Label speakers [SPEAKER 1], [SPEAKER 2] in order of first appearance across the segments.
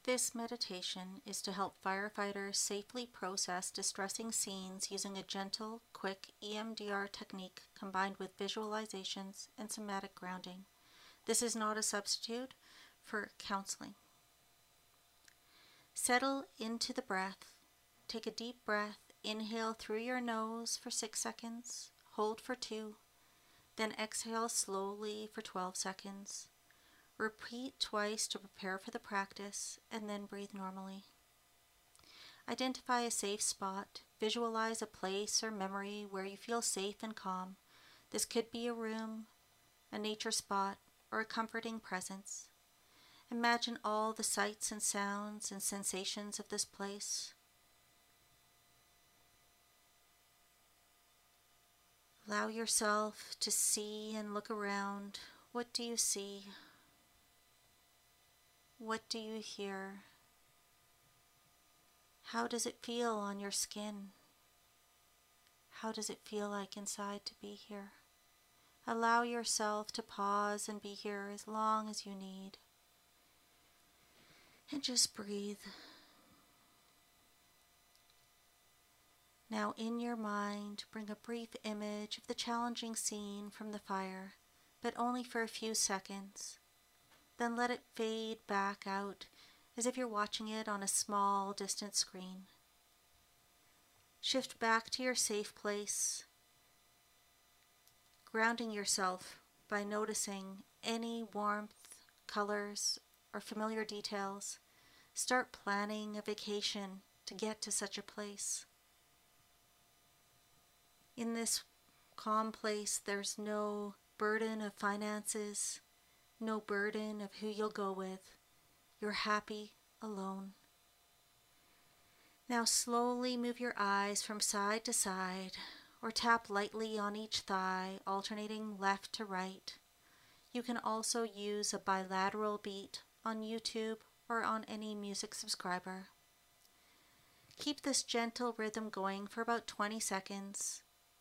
[SPEAKER 1] This meditation is to help firefighters safely process distressing scenes using a gentle, quick EMDR technique combined with visualizations and somatic grounding. This is not a substitute for counseling. Settle into the breath. Take a deep breath. Inhale through your nose for 6 seconds. Hold for 2. Then exhale slowly for 12 seconds. Repeat twice to prepare for the practice, and then breathe normally. Identify a safe spot. Visualize a place or memory where you feel safe and calm. This could be a room, a nature spot, or a comforting presence. Imagine all the sights and sounds and sensations of this place. Allow yourself to see and look around. What do you see? What do you hear? How does it feel on your skin? How does it feel like inside to be here? Allow yourself to pause and be here as long as you need. And just breathe. Now in your mind, bring a brief image of the challenging scene from the fire, but only for a few seconds. Then let it fade back out as if you're watching it on a small, distant screen. Shift back to your safe place, grounding yourself by noticing any warmth, colors, or familiar details. Start planning a vacation to get to such a place. In this calm place, there's no burden of finances, no burden of who you'll go with. You're happy alone. Now slowly move your eyes from side to side, or tap lightly on each thigh, alternating left to right. You can also use a bilateral beat on YouTube or on any music subscriber. Keep this gentle rhythm going for about 20 seconds.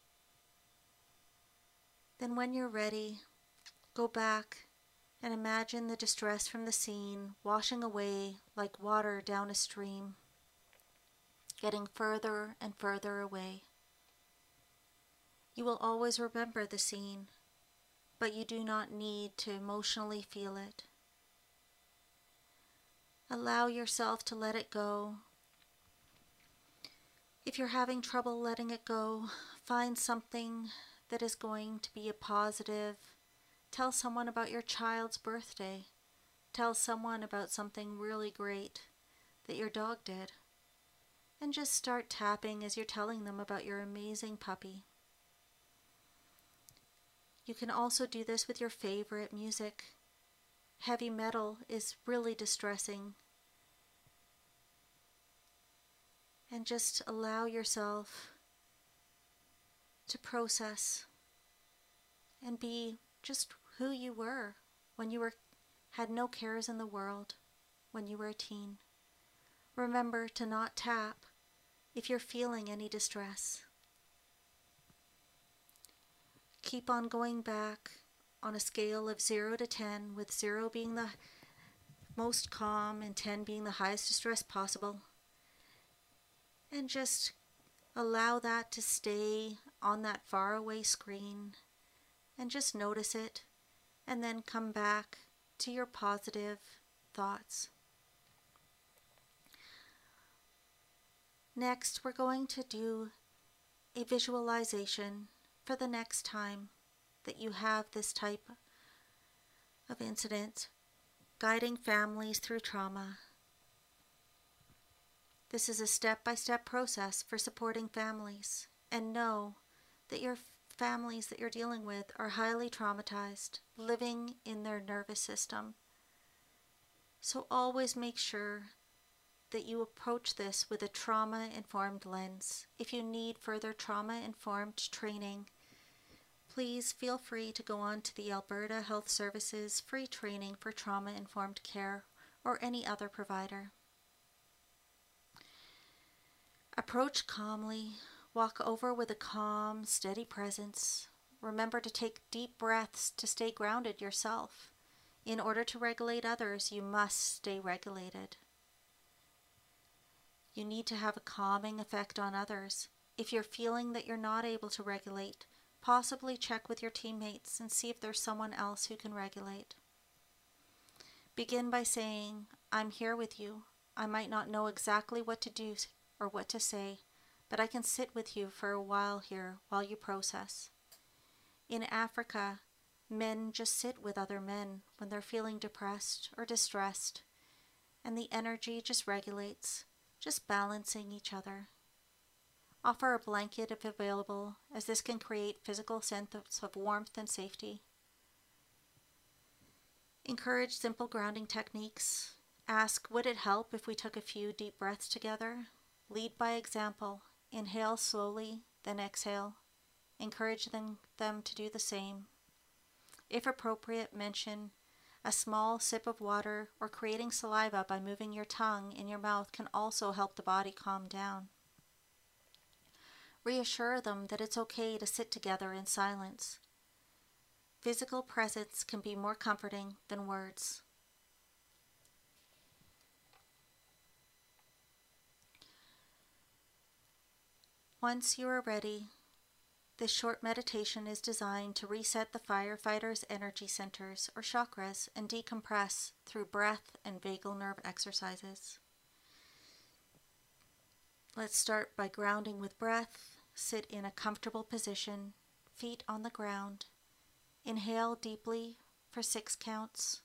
[SPEAKER 1] Then when you're ready, go back and imagine the distress from the scene washing away like water down a stream, getting further and further away. You will always remember the scene, but you do not need to emotionally feel it. Allow yourself to let it go. If you're having trouble letting it go, find something that is going to be a positive. Tell someone about your child's birthday. Tell someone about something really great that your dog did. And just start tapping as you're telling them about your amazing puppy. You can also do this with your favorite music. Heavy metal is really distressing. And just allow yourself to process and be just who you were when you had no cares in the world, when you were a teen. Remember to not tap if you're feeling any distress. Keep on going back on a scale of 0 to 10, with 0 being the most calm and 10 being the highest distress possible. And just allow that to stay on that faraway screen and just notice it, and then come back to your positive thoughts. Next, we're going to do a visualization for the next time that you have this type of incident, guiding families through trauma. This is a step-by-step process for supporting families, and know that your families that you're dealing with are highly traumatized, living in their nervous system. So always make sure that you approach this with a trauma-informed lens. If you need further trauma-informed training, please feel free to go on to the Alberta Health Services free training for trauma-informed care or any other provider. Approach calmly, walk over with a calm, steady presence. Remember to take deep breaths to stay grounded yourself. In order to regulate others, you must stay regulated. You need to have a calming effect on others. If you're feeling that you're not able to regulate, possibly check with your teammates and see if there's someone else who can regulate. Begin by saying, I'm here with you. I might not know exactly what to do or what to say, but I can sit with you for a while here while you process. In Africa, men just sit with other men when they're feeling depressed or distressed, and the energy just regulates, just balancing each other. Offer a blanket if available, as this can create physical sense of warmth and safety. Encourage simple grounding techniques. Ask, would it help if we took a few deep breaths together? Lead by example. Inhale slowly, then exhale. Encourage them to do the same. If appropriate, mention a small sip of water or creating saliva by moving your tongue in your mouth can also help the body calm down. Reassure them that it's okay to sit together in silence. Physical presence can be more comforting than words. Once you are ready, this short meditation is designed to reset the firefighter's energy centers or chakras and decompress through breath and vagal nerve exercises. Let's start by grounding with breath. Sit in a comfortable position, feet on the ground. Inhale deeply for 6 counts.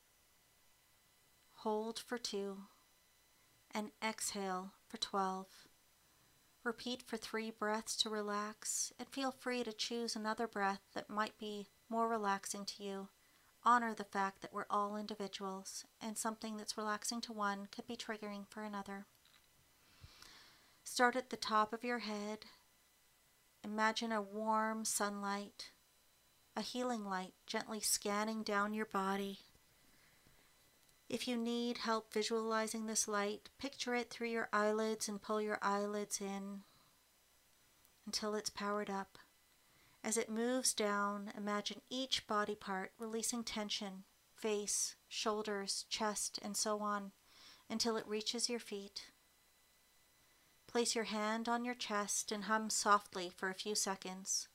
[SPEAKER 1] Hold for 2. And exhale for 12. Repeat for 3 breaths to relax, and feel free to choose another breath that might be more relaxing to you. Honor the fact that we're all individuals, and something that's relaxing to one could be triggering for another. Start at the top of your head. Imagine a warm sunlight, a healing light gently scanning down your body. If you need help visualizing this light, picture it through your eyelids and pull your eyelids in until it's powered up. As it moves down, imagine each body part releasing tension, face, shoulders, chest, and so on, until it reaches your feet. Place your hand on your chest and hum softly for a few seconds.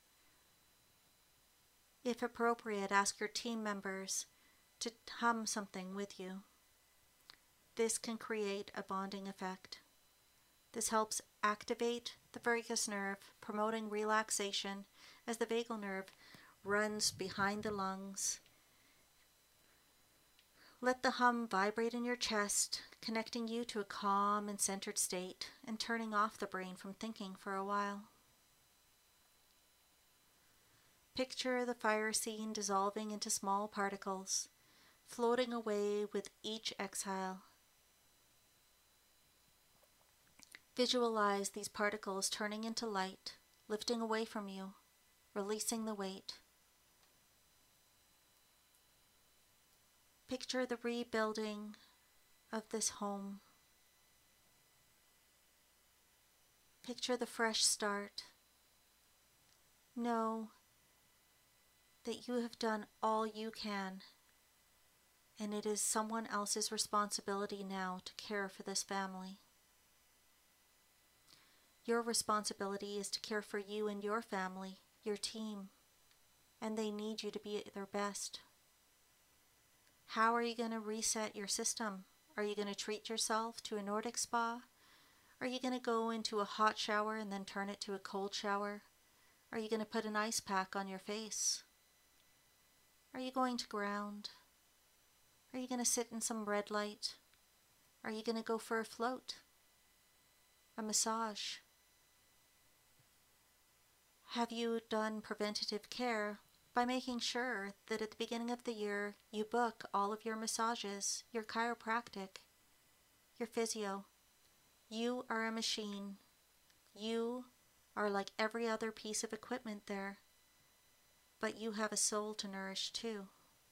[SPEAKER 1] If appropriate, ask your team members to hum something with you. This can create a bonding effect. This helps activate the vagus nerve, promoting relaxation as the vagal nerve runs behind the lungs. Let the hum vibrate in your chest, connecting you to a calm and centered state and turning off the brain from thinking for a while. Picture the fire scene dissolving into small particles, floating away with each exhale. Visualize these particles turning into light, lifting away from you, releasing the weight. Picture the rebuilding of this home. Picture the fresh start. Know that you have done all you can, and it is someone else's responsibility now to care for this family. Your responsibility is to care for you and your family, your team, and they need you to be at their best. How are you going to reset your system? Are you going to treat yourself to a Nordic spa? Are you going to go into a hot shower and then turn it to a cold shower? Are you going to put an ice pack on your face? Are you going to ground? Are you going to sit in some red light? Are you going to go for a float? A massage? Have you done preventative care by making sure that at the beginning of the year you book all of your massages, your chiropractic, your physio? You are a machine. You are like every other piece of equipment there, but you have a soul to nourish too.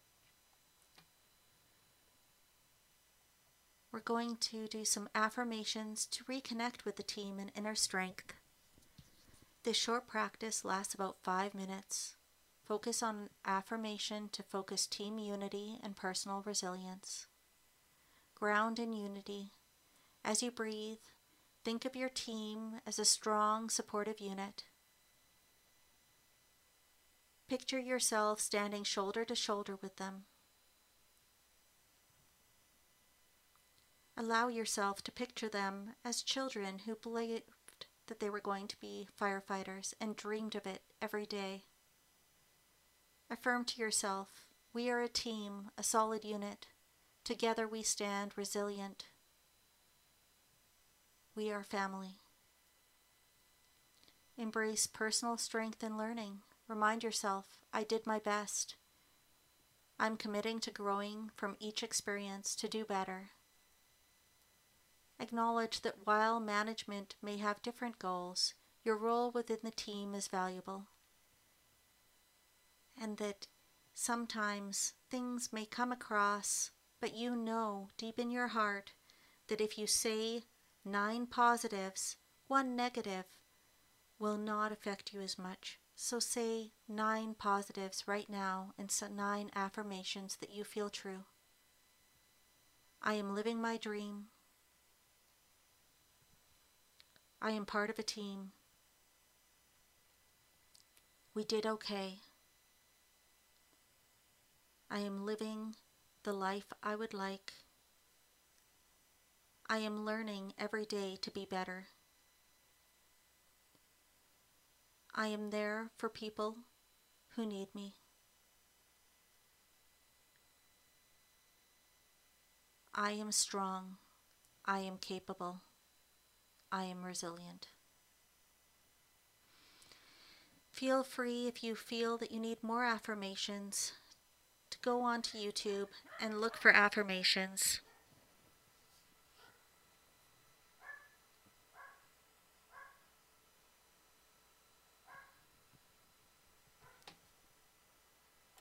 [SPEAKER 1] We're going to do some affirmations to reconnect with the team and inner strength. This short practice lasts about 5 minutes. Focus on affirmation to focus team unity and personal resilience. Ground in unity. As you breathe, Think of your team as a strong, supportive unit. Picture yourself standing shoulder to shoulder with them. Allow yourself to picture them as children who believed that they were going to be firefighters and dreamed of it every day. Affirm to yourself, we are a team, a solid unit. Together we stand resilient. We are family. Embrace personal strength and learning. Remind yourself, I did my best. I'm committing to growing from each experience to do better. Acknowledge that while management may have different goals, your role within the team is valuable. And that sometimes things may come across, but you know deep in your heart that if you say 9 positives, 1 negative will not affect you as much. So say 9 positives right now and 9 affirmations that you feel true. I am living my dream. I am part of a team. We did okay. I am living the life I would like. I am learning every day to be better. I am there for people who need me. I am strong. I am capable. I am resilient. Feel free, if you feel that you need more affirmations, to go onto YouTube and look for affirmations.